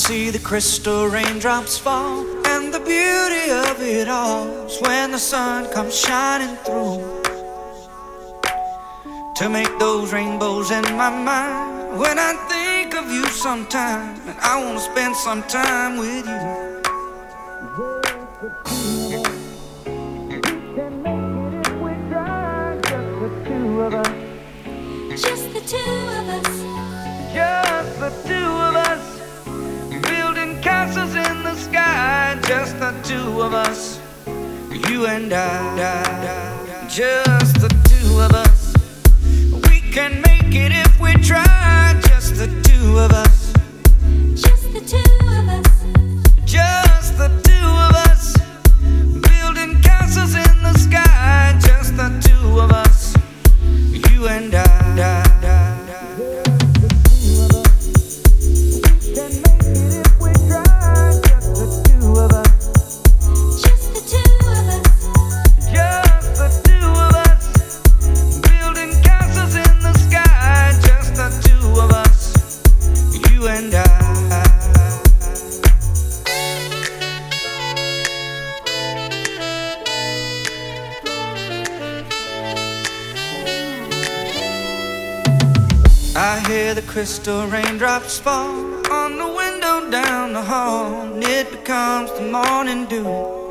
see the crystal raindrops fall, and the beauty of it all is when the sun comes shining through to make those rainbows in my mind. When I think of you sometime, and I wanna spend some time with you. Just the two of us. Just the two of us, building castles in the sky. Just the two of us, you and I. Just the two of us, we can make it if we try. Just the two of us. Just the two of us. Just the two of us, building castles in the sky. Just the two of us, you and I. I hear the crystal raindrops fall on the window down the hall, and it becomes the morning dew.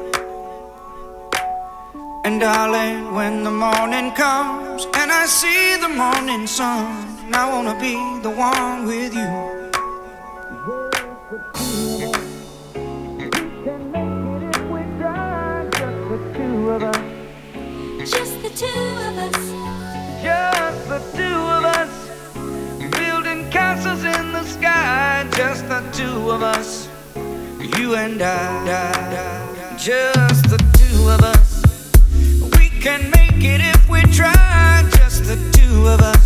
And darling, when the morning comes and I see the morning sun, and I wanna be the one with you. Just the two of us. Just the two of us, building castles in the sky. Just the two of us, you and I. Just the two of us, we can make it if we try. Just the two of us.